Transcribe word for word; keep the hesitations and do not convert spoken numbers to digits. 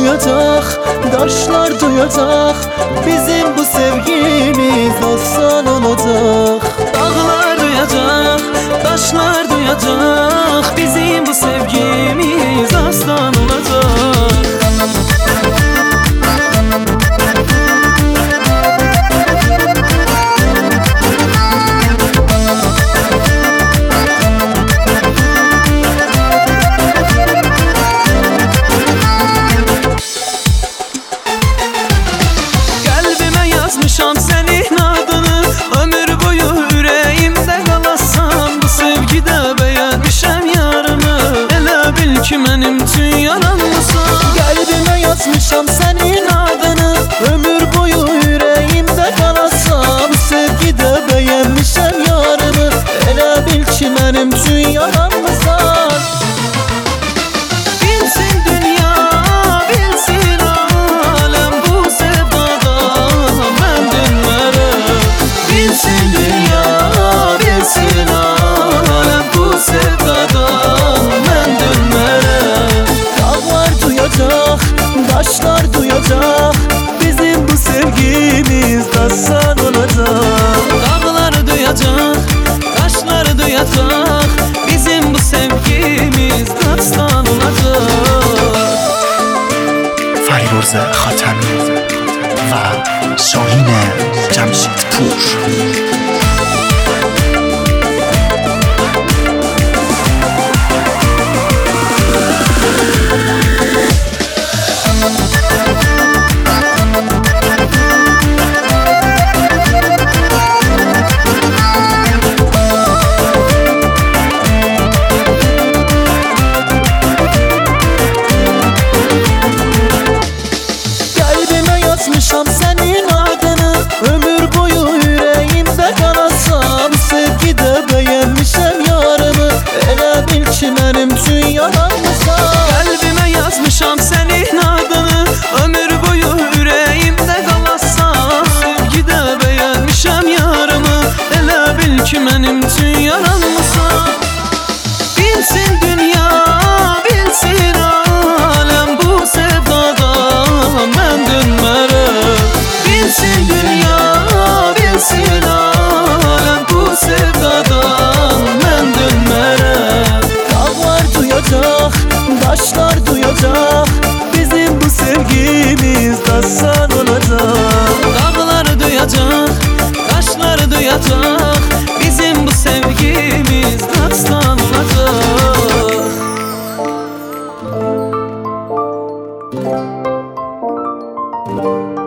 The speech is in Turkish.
duyacak, taşlar duyacak, bizim bu sevgimiz aslan olacak. Dağlar duyacak, taşlar duyacak, bizim bu sevgimiz aslan olacak. Yazmışam senin adını, ömür boyu yüreğimde kalasan. Bu sevgide beğenmişem yarını, elə bil ki benim tüm yaranmısan. Kalbime yazmışam senin adını, ömür boyu yüreğimde kalasan. Bu sevgide beğenmişem yarını, elə bil ki benim tüm yaranmısan. Bilsin dünya, bilsin alem, bu sevdadan ben dönmərəm. Bilsin dünya, bilsin alem, bu sevdadan ben dönmərəm. Dağlar duyacak, taşlar duyacak, bizim bu sevgimiz dastan olacak. Dağlar duyacak, taşlar duyacak, bizim bu sevgimiz dastan olacak. فریبرز خاتمی و شاهین جمشیدپور. Yazmışam senin adını, ömür boyu yüreğimde kalasan. Sevgide beğenmişem yarını, elə bil ki benim tüm yaranmısan. Kalbime yazmışam senin adını, ömür boyu yüreğimde kalasan. Sevgide beğenmişem yarımı, elə bil ki benim tüm yaranmısan. Bilsin dünya, bilsin alem, bu sevdadan ben dönmərəm. Bilsin dünya, bilsin alem, bu sevdadan ben dönmərəm. Dağlar duyacak, taşlar duyacak, bizim bu sevgimiz dastan olacak. Dağlar duyacak, taşlar duyacak, bizim bu sevgimiz dastan olacak.